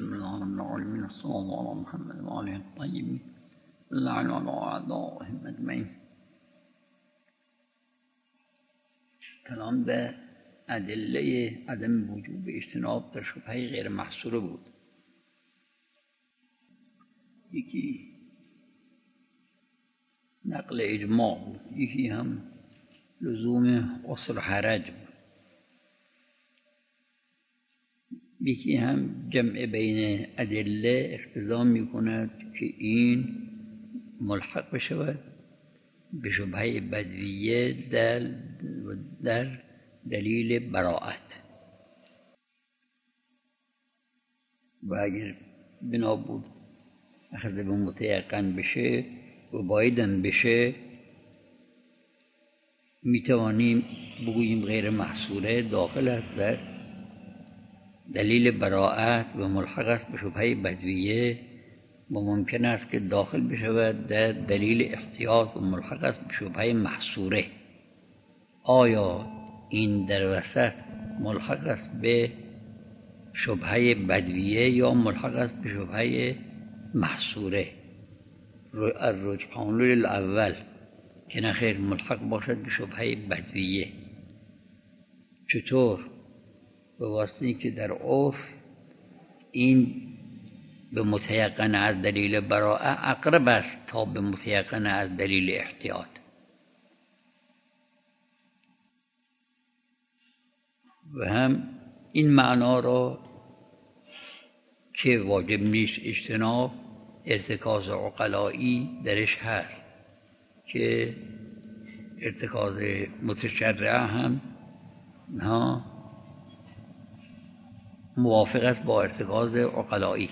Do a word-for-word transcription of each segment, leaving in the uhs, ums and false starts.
بسم الله الرحمن الرحیم صلی الله علی محمد و آله الطیبین لعن علی اعدائهم اجمعین. کلام به ادله عدم وجوب اجتناب در شبهه غیر محصوره بود. یکی نقل اجماع بود، یکی هم لزوم اصل حرج بود، یکی هم جمع بین ادله اقتضا می کند که این ملحق بشود به شبهه بدویه در, در دلیل براءت، و اگر بنا بود اخذ به متیقن بشه و بایدن بشه می توانیم بگوییم غیر محصوره داخل است در دلیل براءت و ملحق است به شبهه بدویه، و ممکن است که داخل بشود در دلیل احتیاط و ملحق است به شبهه محصوره. آیا این در وسط ملحق است به شبهه بدویه یا ملحق است به شبهه محصوره؟ الرجحان للاول که نخیر ملحق باشد به شبهه بدویه. چطور؟ به واسطه که در عرف این به متیقن از دلیل براءت اقرب است تا به متیقن از دلیل احتیاط. و هم این معنا را که واجب نیست اجتناب، ارتکاز عقلایی درش هست که ارتکاز متشرعه هم ها موافق است با ارتکاز عقلایی،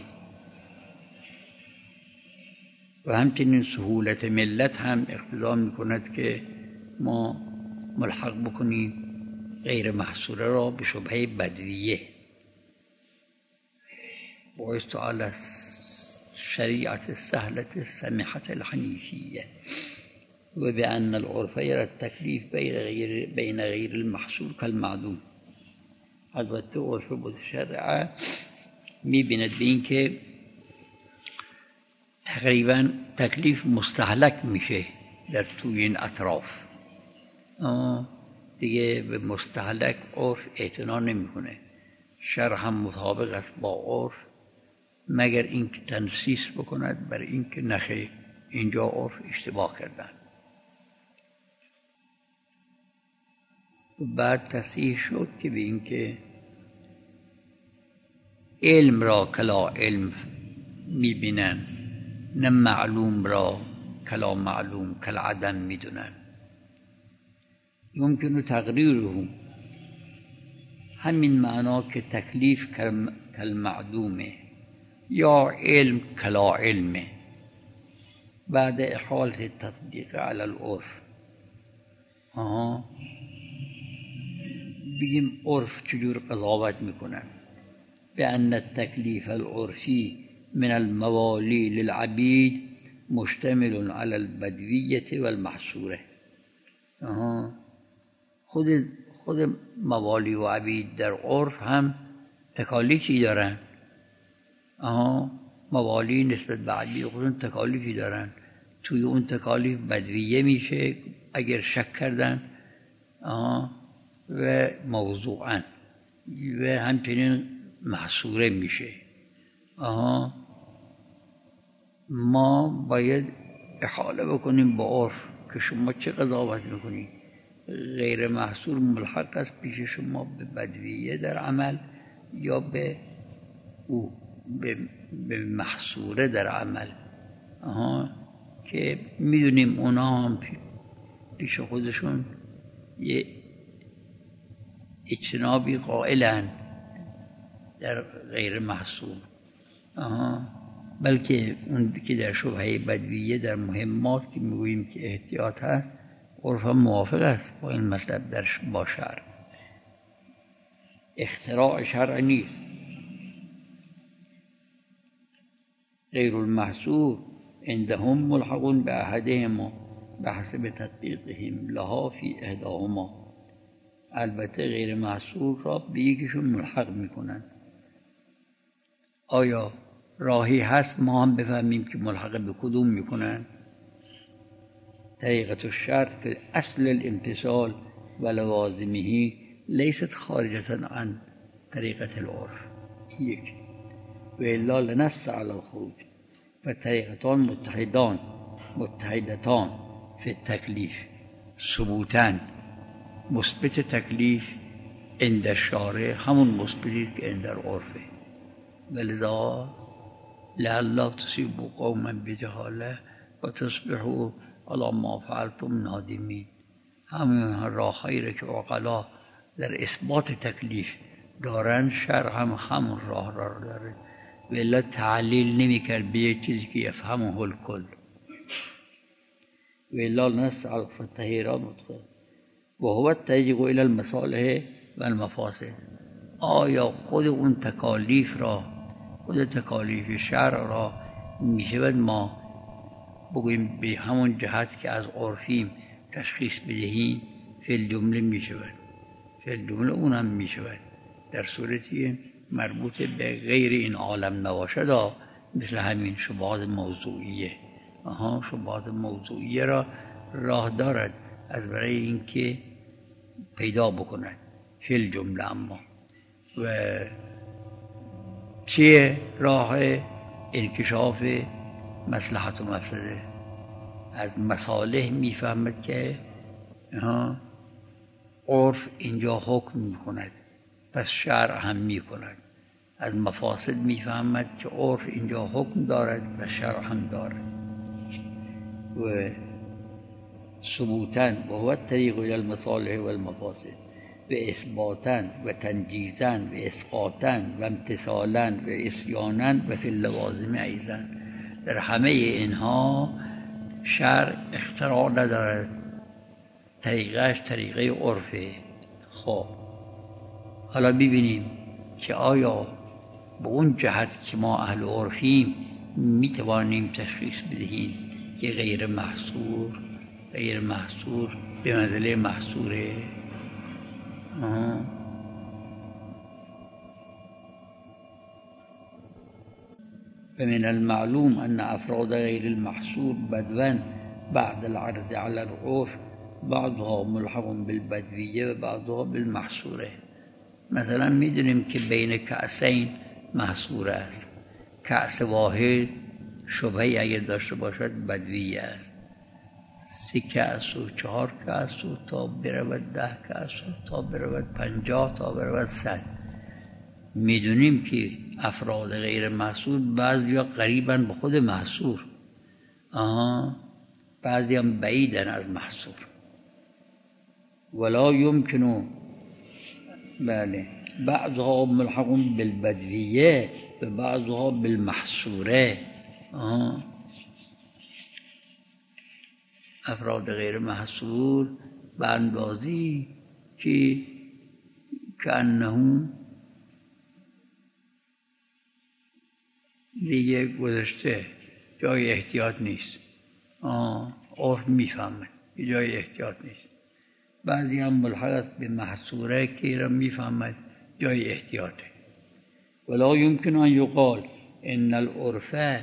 و همچنین سهولت ملت هم اقتضا می کند که ما ملحق بکنیم غیر محصوره را به شبهه بدویه. بعثت علی شریعت سهلت سمحت الحنیفیه و بأن العرف یرى التکلیف بین غیر المحصور کالمعدوم. البته عرف متشرعه می بیند به این که تقریبا تکلیف مستهلک میشه در توی این اطراف، دیگه به مستهلک عرف اعتنا نمیکنه. شرع هم مطابق است با عرف مگر اینکه تنصیص بکند بر اینکه نخیر اینجا عرف اشتباه کردن. بعد تصحیح شد که به اینکه علم را کلا علم میبینن، نه معلوم را کلا معلوم کل عدم میدونن. ممکنه تقریره همین معنا که تکلیف کل معدومه یا علم کلا علمه. بعد احاله تطبیق علی العرف آها بگیم عرف چجور قضاوت میکنن؟ بأن التکلیف العرفی من الموالی للعبید مشتمل على البدویة والمحصوره. آها خود خود موالی و عبید در عرف هم تکالیفی دارن. آها موالی نسبت به عبید خودشون تکالیفی دارن، توی اون تکالیف بدویه میشه اگر شک کردن آها و موضوعا، و همچنین محصوره میشه. آها ما باید احاله بکنیم با عرف که شما چه قضاوت میکنید؟ غیر محصور ملحق است پیش شما به بدویه در عمل یا به او به, به محصوره در عمل؟ آها که میدونیم اونا هم پیش خودشون یه اجتنابی قائلن در غیر محصور. آها بلکه اون که در شبهه بدویه در مهمات که میگوییم که احتیاط هست، عرف هم موافق است با این مطلب در با شرع. اختراع شرع نیست. غیر المحصور عندهم ملحقون به احدهما به حسب تطبیقهم لها فی احداهما. البته غیر محصور را به یکیشون ملحق میکنن آیا راهی هست ما هم بفهمیم که ملحق به کدوم میکنن؟ طریقة الشرع في اصل الامتثال و لوازمه لیست خارجة عن طریقة العرف. یک و الا لنص على الخروج و طریقتان متحدان متحدتان فی التکلیف ثبوتاً مثبت تکلیف عند الشارع همون مثبتی که عند العرفه. ولذا لعل تصیبوا قوما بجهاله و تصبحوا علی ما فعلتم نادمین. همین راههایی را که عقلا در اثبات تکلیف دارن شرع هم همون راه را داره. ولی تعلیل نمی کرد به یک چیزی که یفهمه الکل. ولی نص على التحیرات مدخل و هو الطریق الى المصالح و المفاسد. آیا خود اون تکالیف را خود تکالیف شرع را می شود ما بگوییم به همون جهت که از عرفیم تشخیص بدهیم؟ فی الجمله می شود، فی الجمله اونم می شود در صورتی مربوط به غیر این عالم نباشد، مثل همین شبهات موضوعیه. آها شبهات موضوعیه را راه دارد از برای اینکه پیدا بکند فی الجمله. اما و چیه راه انکشاف مصلحت و مفسده؟ از مصالح میفهمد که عرف اینجا حکم میکند پس شرع هم میکند. از مفاسد میفهمد که عرف اینجا حکم دارد و شرع هم دارد. و ثبوتاً و هو الطریق الى المصالح و المفاسد و اثباتاً و تنجیزاً و اسقاطاً و امتثالاً و عصیاناً و فی اللوازم ایضاً. در همه اینها شرع اختراع ندارد، طریقش طریقه عرفه. خب حالا ببینیم که آیا به اون جهت که ما اهل عرفیم می توانیم تشخیص بدهیم که غیر محصور غیر محصور به منزله محصوره؟ آه. فمن المعلوم أن أفراد غير المحصور بدوا بعد العرض على العرف بعضها ملحق بالبدویه و بعضها بالمحصوره. مثلا میدونیم که بین کأسین محصور است. کأس واحد شبهی اگر داشته باشد بدویه است. سی کأس و چهار کأس و تا برود ده کأس و تا برود پنجاه تا برود صد. میدونیم که افراد غیر محصور بعضی ها قریباً به خود محصور، آها بعضی هم بعیدن از محصور. ولا يمكن بله بعضها ملحق بالبدویه و بعضها بالمحصوره. آه. افراد غیر محصور به اندازی که کأنه دیگه گذشته، جای احتیاط نیست. آه عرف میفهمه جای احتیاط نیست. بعضی هم ملحق است به محصوره که را میفهمد جای احتیاطه. ولا يمكن ان يقال ان العرف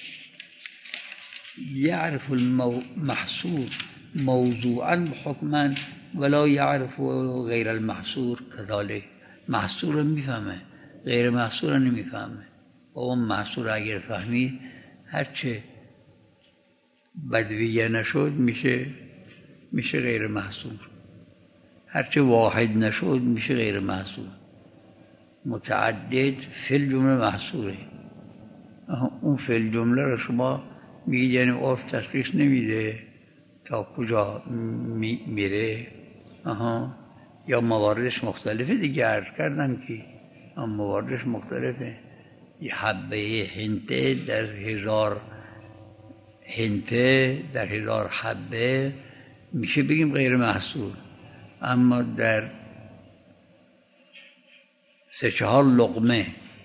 يعرف المحصور موضوعا حكما ولا يعرف غير المحصور كذلك. محصور میفهمه غیر محصور نمیفهمه. و اون محصور اگر فهمید هرچه بدویه نشد میشه میشه غیر محصور، هرچه واحد نشد میشه غیر محصور. متعدد فی الجمله محصوره. اون فی الجمله رو شما میگید یعنی عرف تشخیص نمیده تا کجا می میره. آها یا مواردش مختلفه دیگه، عرض کردم که مواردش مختلفه. یه حبه هنته در هزار هنته در هزار حبه میشه بگیم غیر محصور، اما در سه چهار لقمه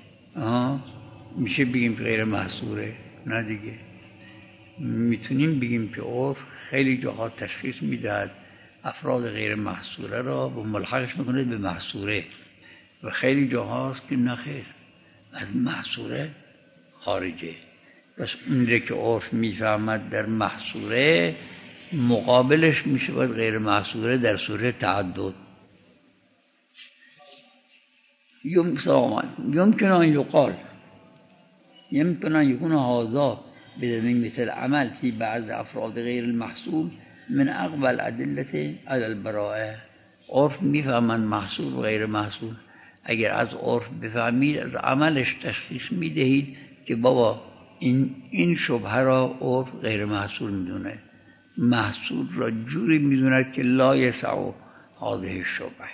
میشه بگیم غیر محصوره؟ نه دیگه. میتونیم بگیم که عرف خیلی جاها تشخیص میدهد افراد غیر محصوره را و ملحقش میکنه به محصوره و خیلی جاهاست که نخیر از محصوره خارجه. پس اون که عرف میفهمد در محصوره، مقابلش میشه باید غیر محصوره در صورت تعدد. يمكن أن يقال يمكن أن يكون هذا بذميمة العمل في بعض أفراد غير المحصول من أقوى الأدلة على البراءة. عرف میفهمن محصول و غیر محصول. اگر از عرف بفهمید، از عملش تشخیص میدهید که بابا این این شبهه را عرف غیر محصول میدونه، محصول را جوری میدونه که لا یسع هذه الشبهه.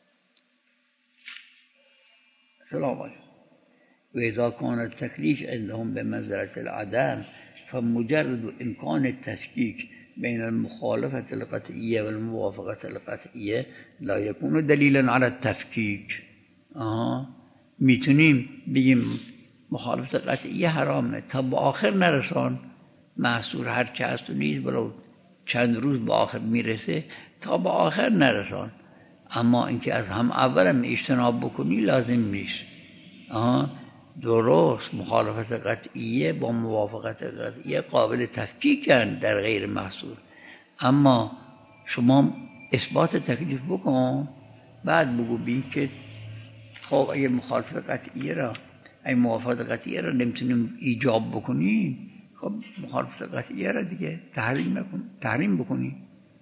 سلام علیکم. و اذا کان التکلیف عندهم بمنزلة العدم فمجرد امکان التشکیک بین المخالفة القطعیه و الموافقة القطعیه لا یکون دلیلا علی التفکیک. آها، میتونیم بگیم مخالفت قطعیه حرامه تا به آخر نرسان، محصول هر چه هست و نیست برو چند روز به آخر میرسه، تا به آخر نرسان. اما اینکه از هم اولم اجتناب بکنی لازم نیست. آها، درست مخالفت قطعیه با موافقت قطعیه قابل تفکیکن در غیر محصول، اما شما اثبات تکلیف بکن، بعد بگو بین که خب اگه مخالفت قطعیه را، اگه موافقت قطعیه را نمیتونیم ایجاب بکنیم، خب مخالفت قطعیه را دیگه تحریم بکن، تحریم بکنی.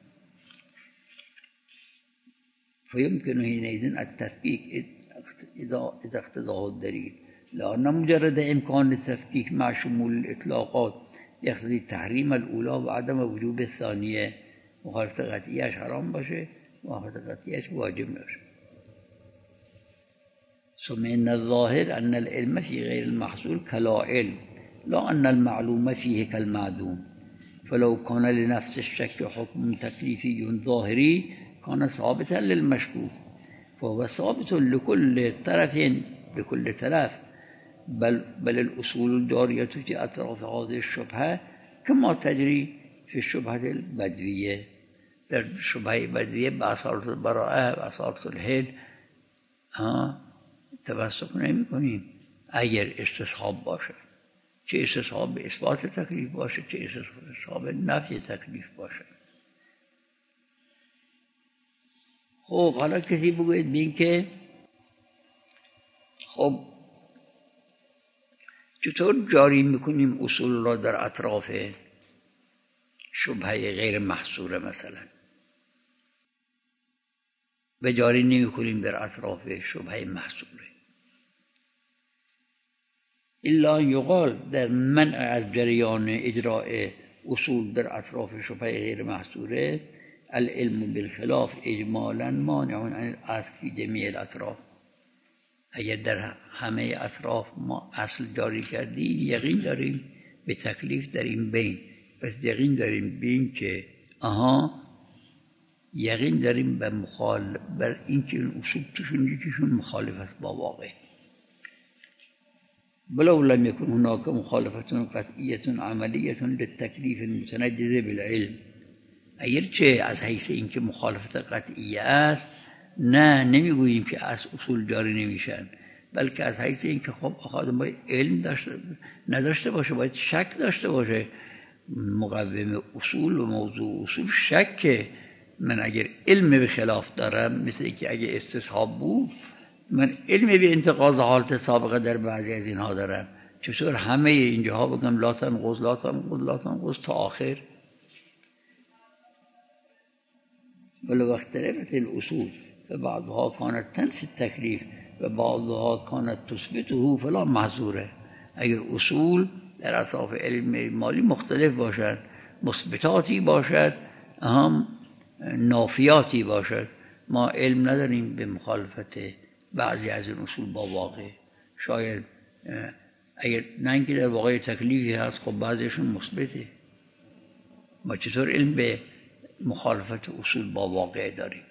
فيمكن حينئذ التفكيك إذا إذا اقتضاه الدليل، لأن مجرد إمكان التفكيك مع شمول الإطلاقات يقتضي تحريم الأولى وعدم وجوب الثانية. مخالفت قطعیه‌اش حرام باشه، موافقت قطعیه‌اش واجب نشه. ثم إن الظاهر أن العلم في غير المحصول كلا علم، لا أن المعلوم فيه كالمعدوم. فلو كان لنفس الشك حكم تكليفي ظاهري كان ثابتا للمشكوك، فهو ثابت لكل طرف بكل طرف، بل بل الأصول الجارية في أطراف هذه الشبهة كما تجري في الشبهة البدوية. در شبهه بدویه به اصالت البراءه و اصالت الحل توسط نمی کنیم اگر استصحاب باشه، چه استصحاب به اثبات تکلیف باشه، چه استصحاب نفی تکلیف باشه. خب حالا کسی بگوید بین که خب چطور جاری میکنیم اصول را در اطراف شبهه غیر محصوره مثلا، و جاری نمی کنیم در اطراف شبهه محصوره؟ الا یقال در منع از جریان اجراء اصول در اطراف شبهه غیر محصوره العلم بالخلاف اجمالا مانع عن الاصل فی جمیع الاطراف. اگر در همه اطراف ما اصل جاری کردیم، یقین داریم به تکلیف در این بین، پس یقین داریم بین که آها یقین داریم به مخال بر این که این اصول توشون یکیشون مخالف است با واقع. ولو لم يكن هناك مخالفة قطعية عملية للتكليف المتنجز بالعلم، اگرچه از حیث اینکه مخالفت قطعیه است نه نمیگوییم که از اصول جاری نمیشن، بلکه از حیث اینکه خب آدم باید علم داشته نداشته باشه، باید شک داشته باشه. مقوم اصول و موضوع اصول شکه. من اگر علم به خلاف دارم، مثل اینکه اگه استصحاب بود، من علم به انتقاض حالت سابقه در بعضی از اینها دارم، چطور همه اینجاها بگم لا تنقض لا تنقض لا تنقض تا آخر؟ ولو اختلفت الاصول فبعضها كانت تنفي التكليف وبعضها كانت تثبته فلا معذوره. اگر اصول در اطراف علم مالی مختلف باشد، مثبتاتی باشد، هم نافیاتی باشد، ما علم نداریم به مخالفت بعضی از این اصول با واقع. شاید اگر نه اینکه در واقع تکلیفی هست، خب بعضیشون مثبته، ما چطور علم به مخالفت اصول با واقع داریم؟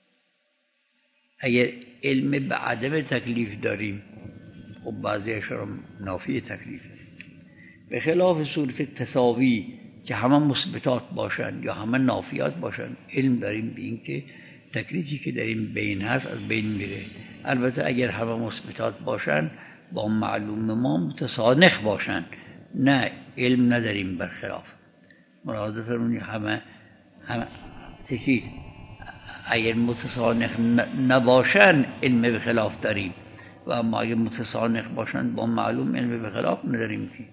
اگر علم به عدم تکلیف داریم، خب بعضیش را نافی تکلیف است. به خلاف صورت تساوی که همه مثبتات باشن یا همه نافیات باشن، علم داریم به این که تکلیفی که در این بین هست از بین میره. البته اگر همه مثبتات باشن، با معلوم ما متسانخ باشن، نه علم نداریم برخلاف. مراد فرمونی همه همه چیز اگر متسانخ نباشن علم به خلاف داریم و اما اگر متسانخ باشن با معلوم علم به خلاف نداریم. که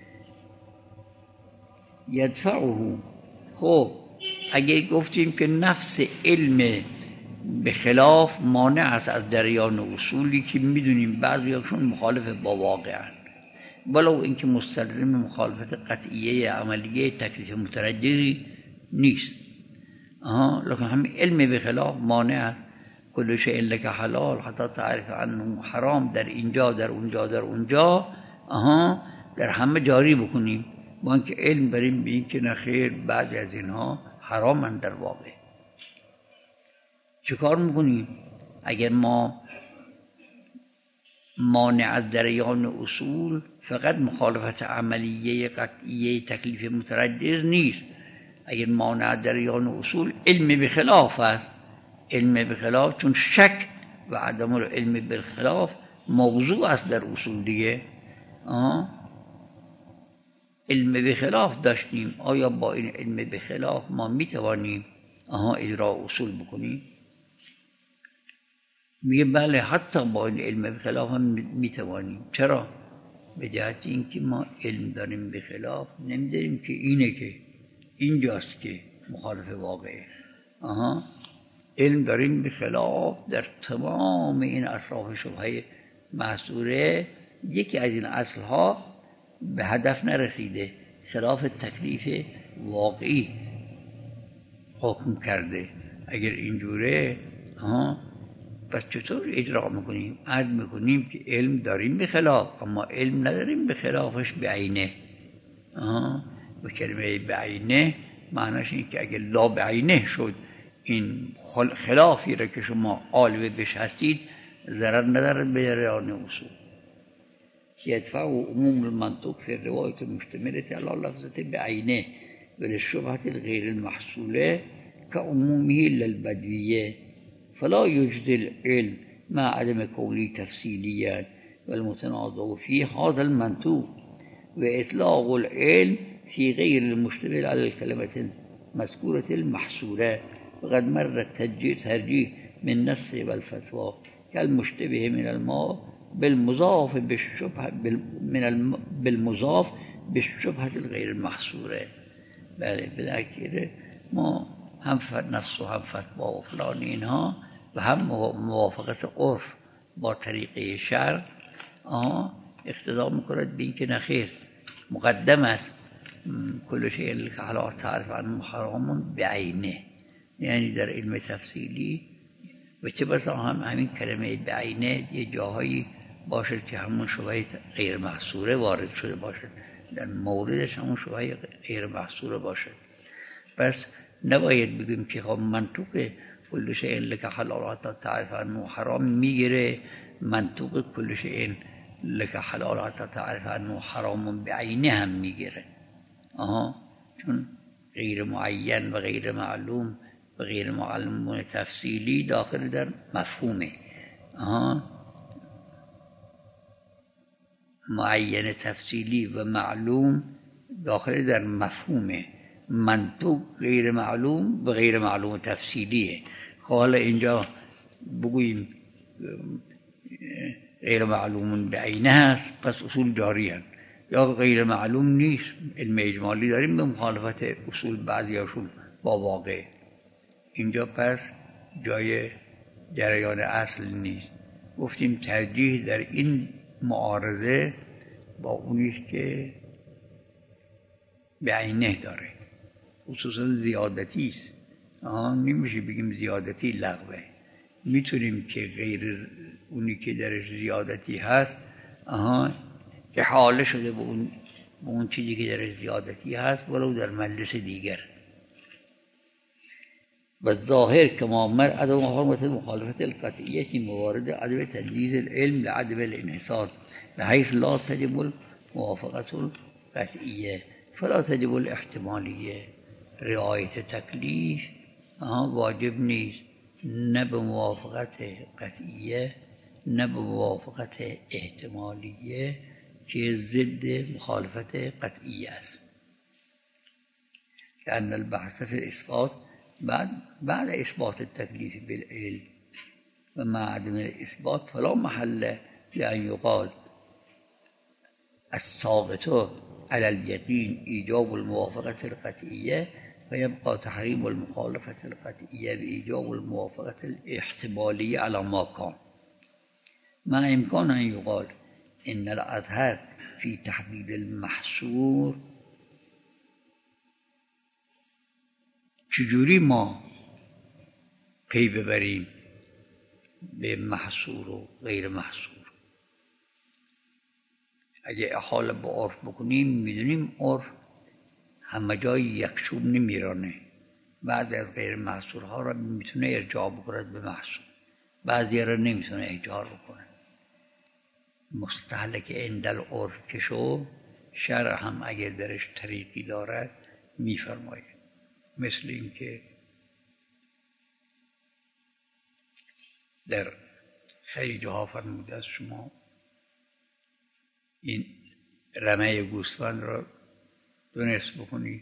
یدفعه، خب اگر گفتیم که نفس علم به خلاف مانع است از جریان اصولی که میدونیم بعضیاشون مخالف با واقعن، ولو اینکه مستلزم مخالفت قطعیه عملیه تکلیف مترجحی نیست. آها، لکن همین علم به خلاف مانع است. کل شیء لک حلال حتی تعرف عنه حرام، در اینجا در اونجا در اونجا آها در همه جاری بکنیم، با اینکه علم بریم به این که نخیر بعضی از اینها حرامن در واقع. چه کار میکنیم؟ اگر ما مانع از جریان اصول فقط مخالفت عملیه قطعیه تکلیف مترجح نیست، اگر مانع از جریان اصول علم به خلاف است. علم به خلاف چون شک و عدم علم به خلاف موضوع است در اصول دیگه. آه. علم به خلاف داشتیم، آیا با این علم به خلاف ما میتوانیم آها اجرا اصول بکنیم؟ میگه بله، حتی با این علم به خلاف هم میتوانیم. چرا؟ به جهت اینکه ما علم داریم به خلاف، نمیداریم که اینه که اینجاست که مخالف واقعه. آها، علم داریم به خلاف در تمام این اطراف شبهه محصوره. یکی از این اصلها به هدف نرسیده، خلاف تکلیف واقعی حکم کرده. اگر اینجوره ها، پس چطور اجرا میکنیم؟ عرض میکنیم که علم داریم به خلاف، اما علم نداریم به خلافش به عینه. و کلمه به عینه معناش این که اگر لا به عینه شد، این خلافی را که شما عالم بهش هستید ضرر ندارد به جریان اصول. یدفع عموم المنطق فی روایت مشتملة علی لفظة بعینه وللشبهة الغیر المحصوله كعمومه للبدویه فلا يجدي العلم مع عدم كونه تفصيليا والمتنازع فيه هذا المنطوق وإطلاق العلم في غير المشتمل على الكلمة المذكورة المحصورة. وقد مر الترجيح من نص والفتوى كالمشتبه من الماء بالمضاف بالشبهة من الم بالمضاف بالشبهة الغير المحصورة. بله، بالاخره ما هم نص و هم فتوا و فلان اینها و هم موافقت عرف با طریقه شرع اقتضا میکند به این که نخیر مقدم است کل شیء لک حلال تعرف عنه حرام بعینه، یعنی در علم تفصیلی و چه بسا هم همین کلمه بعینه یه جاهایی باشد که همون شبهه غیر محصوره وارد شده باشد، در موردش همون شبهه غیر محصوره باشد. پس نباید بگیم که خب منطوق کل شیء لک حلال حتی تعرف عنه حرام میگیره، منطوق کل شیء لک حلال حتی تعرف عنه حرام بعینه هم میگیره. آها، چون غیر معین و غیر معلوم و غیر معلوم تفصیلی داخل در مفهومه. آها، معین تفصیلی و معلوم داخل در مفهومه. منطوق غیر معلوم و غیر معلوم تفصیلیه. حالا اینجا بگوییم غیر معلوم بعینه هست، پس اصول جاری هست، یا غیر معلوم نیست، علم اجمالی داریم به مخالفت اصول بعضیاشون با واقع. اینجا پس جای جریان اصل نیست. گفتیم ترجیح در این معارضه با اونیست که بعینه داره، خصوصا زیادتی است. آها، نمیشه بگیم زیادتی لغوه، میتونیم که غیر اونی که درش زیادتی هست آها که حاله شده به اون به اون چیزی که درش زیادتی هست ولو در مجلس دیگر. و ظاهر کما مر عدم حرمت مخالفت القطعیه موارد عدم تجدید العلم لعدم الانحصار بحيث لا تجب الموافقت القطعیه فلا تجب الاحتمالیه. رعایت تکلیف واجب نیست، نه به موافقت قطعیه نه به موافقت احتمالیه که ضد مخالفت قطعیه است. که ان البحث فی الاثبات بعد بعد اثبات التکلیف بالعلم و مع عدم الاثبات فلا محل لأن یقال الثابت على اليقين ایجاب الموافقة القطعیه و یبقى تحریم المخالفة القطعیه بإيجاب الموافقة الاحتمالیه على ما كان مع امکان ان یقال ان الأظهر في تحديد المحصور. چجوری ما پی ببریم به محصور و غیر محصور؟ اگه احاله به عرف بکنیم میدونیم عرف همه جای یکشوب نمیرانه. بعضی از غیر محصورها را میتونه ارجاع بکنه به محصور، بعضی را نمیتونه ارجاع بکنه. مستهلک اندل عرف کشو شرع هم اگر درش طریقی دارد میفرماید. مثل اینکه در خیلی جاها فرموده است شما این رمه گوسفند را دو نصف بکنید،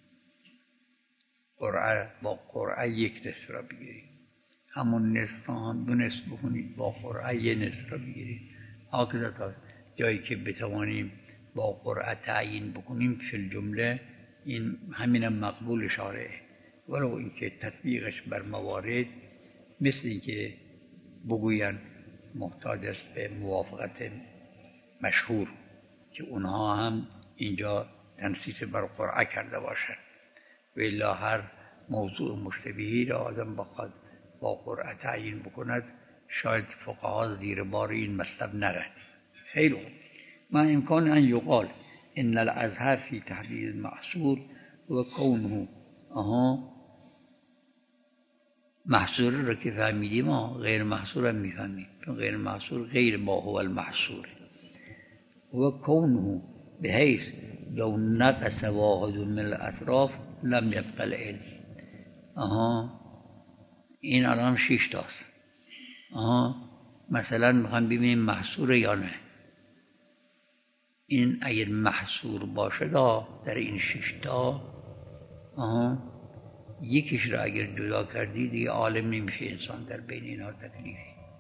قرعه با قرعه یک نصف را بگیرید، همون نصف را هم دو نصف بکنید با قرعه یک نصف را بگیرید. هاکذا تا جایی که بتوانیم با قرعه تعیین بکنیم فی الجمله این همین مقبول شارعه، ولو اینکه تطبیقش بر موارد مثل اینکه بگوین محتاج است به موافقت مشهور که اونها هم اینجا تنصیص بر قرعه کرده باشند و الا هر موضوع مشتبهی را آدم بخواد با قرعه تعیین بکند شاید فقها زیر بار این مطلب نرن. خیلی خوب. ما امکان ان یقال ان الازهر فی تحدید المحصور و کونه آها محصور را که فهمیدیم ما غیر محصور هم میفهمیم، چون غیر محصور غیر ما هو المحصور و کونه بحیث لو نقص واحد من الاطراف لم یبقى العلم. آها این الان شش تاست. آها مثلا میخوام ببینیم محصور یا نه. این اگر محصور باشه در این شش تا آها یکیش را اگر جدا کردی دیگه عالم نمیشه انسان در بین اینها تکلیفی.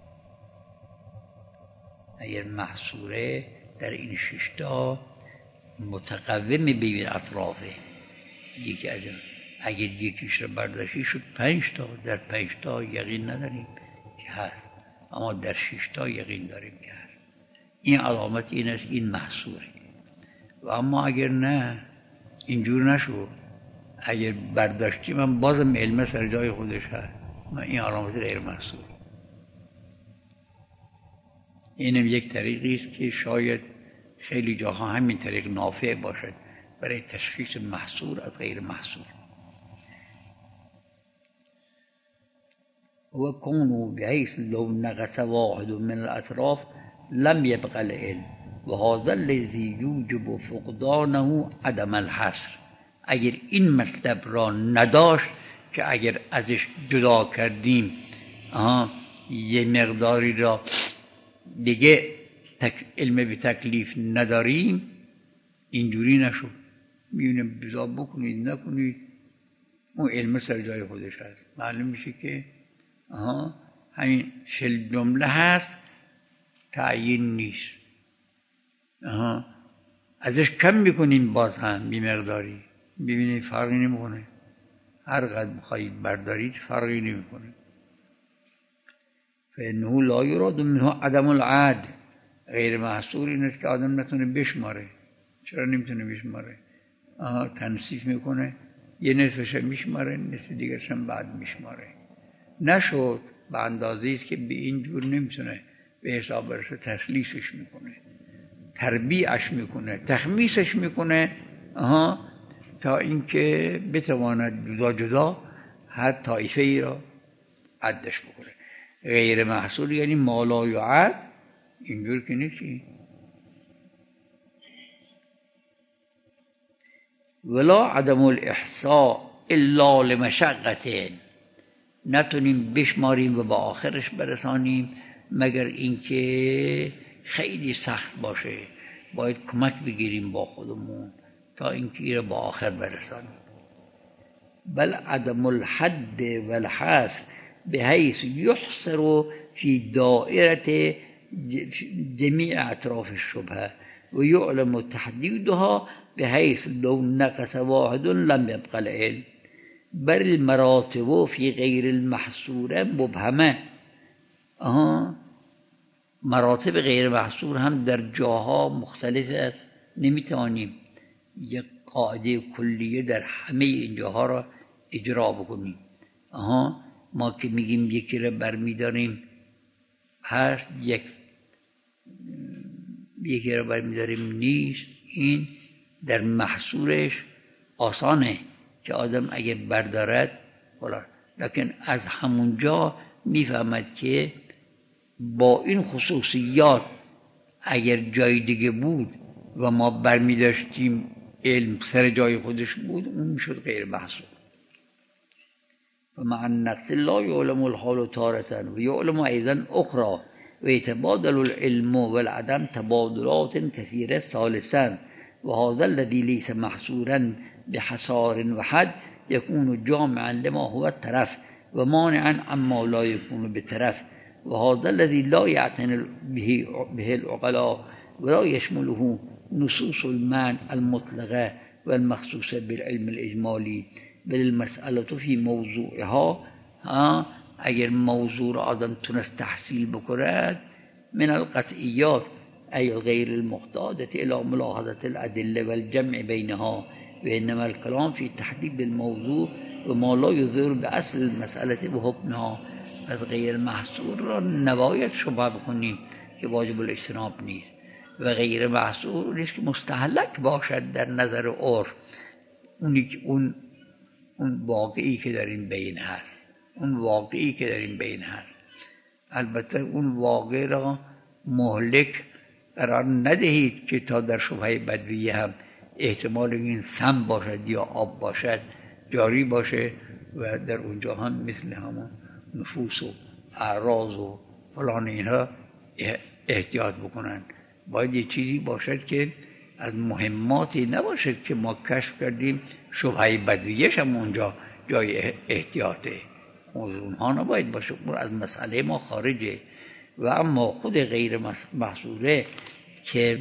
اگر محصوره در این شش تا متقوم بین اطرافه یکی از اگر یکیش را برداشتی شد پنج تا. در پنج تا یقین نداریم که هست، اما در شش تا یقین داریم که هست. این علامت این است این محصوره. و اما اگر نه اینجور نشو، اگر برداشتی من بازم علم سر جای خودش هست، من این علامت غیر محصور. اینم یک طریقی است که شاید خیلی جاها همین طریق نافع باشد برای تشخیص محصور از غیر محصور. و کونو بحیث لو نقص واحد من الاطراف لم يبقى العلم و هذا الذي یوجب فقدانه عدم الحصر. اگر این مطلب را نداشت که اگر ازش جدا کردیم آها یه مقداری را دیگه تک علم به تکلیف نداریم، اینجوری نشد. میونیم بزا بکنید نکنید اون علم سر جای خودش هست. معلوم میشه که آها همین فل جمله هست تعیین نیست. آها ازش کم میکنین باز هم بی مقداری ببینید فرقی نمیکنه. هر قدر بخواهید بردارید فرقی نمیکنه. فانه لا یراد منه عدم العد. غیر محصور این است که آدم نتونه بشماره. چرا نمیتونه بشماره؟ آها تنصیف میکنه، یه نصفش میشماره، نصف دیگرش هم بعد میشماره. نشد به اندازه است که به این جور نمیتونه به حساب برسه. تسلیسش میکنه، تربیعش میکنه، تخمیسش میکنه آها تا اینکه بتواند جدا جدا هر طایفه ای را عدش بکنه. غیر محصول یعنی ما لا یعد، اینجور که نیستی. ولا عدم الاحصاء الا لمشقت، نتونیم بشماریم و با آخرش برسانیم مگر اینکه خیلی سخت باشه، باید کمک بگیریم با خودمون تا اینکه این رو با آخر برسانیم. بل عدم الحد والحصر بحيث يحصر في دائرة جميع أطراف الشبهة ويعلم تحديدها بحيث لو نقص واحد لم يبقى العلم. بل المراتب في غير المحصورة مبهمة. آها مراتب غیر محصور هم در جاها مختلف است، نمیتوانیم یک قاعده کلیه در همه این جاها را اجرا بکنیم. آها ما که میگیم یکی را برمیداریم هست، یک یکی را برمیداریم نیست، این در محصورش آسانه که آدم اگه بردارد حالا، لکن از همونجا میفهمد که با این خصوصیات اگر جای دیگه بود و ما برمی داشتیم علم سر جای خودش بود، اون میشد غیر محصور. و مع النقص لا يعلم الحال تارة و يعلم ايضا اخرى و يتبادل العلم والعدم تبادلات كثيرة ثالثا و هذا الذي ليس محصورا بحصار وحد يكون جامعا لما هو الطرف و مانعا عما لا يكون بطرف و هذا الذي لا يعتني به به العقلاء ولا يشمله نصوص المعنى المطلقة والمخصوصة بالعلم الإجمالي. بل المسألة في موضوعها ها اگر موضوع آدم تونست تحصیل بکند من القطعیات ای غیر المحتاجة الى ملاحظة الأدلة والجمع بينها و انما الكلام في تحديد الموضوع و ما لا يضر بأصل المسألة بحكمها. از غیر محصور را نباید شبه بکنیم که واجب الاجتناب نیست و غیر محصور نیست که مستهلک باشد در نظر عرف، اونی که اون اون واقعی که در این بین هست، اون واقعی که در این بین هست. البته اون واقع را مهلک قرار ندهید که تا در شبهه بدویه هم احتمال این سم باشد یا آب باشد جاری باشه و در اونجا هم مثل همون نفوس و اعراض و فلان اینها احتیاط بکنن. باید یه چیزی باشد که از مهماتی نباشد که ما کشف کردیم شبهه بدویش هم اونجا جای احتیاطه، اونها نباید باشه، اون از مسئله ما خارجه. و اما خود غیر محصوره که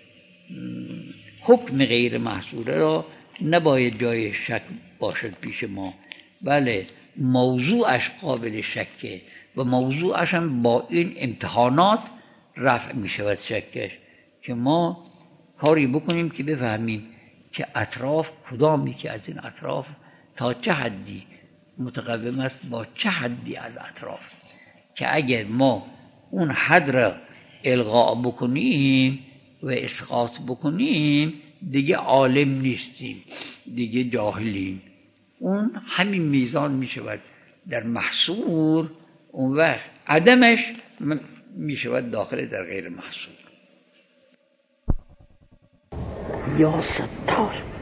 حکم غیر محصوره را نباید جای شک باشد پیش ما، بله موضوعش قابل شکه و موضوعش هم با این امتحانات رفع می شود شکش، که ما کاری بکنیم که بفهمیم که اطراف کدامی که از این اطراف تا چه حدی متقوم است با چه حدی از اطراف، که اگر ما اون حد را الغا بکنیم و اسقاط بکنیم دیگه عالم نیستیم، دیگه جاهلیم. اون همین میزان می شود در محصور، اون وقت عدمش می شود داخل در غیر محصور. یا ستار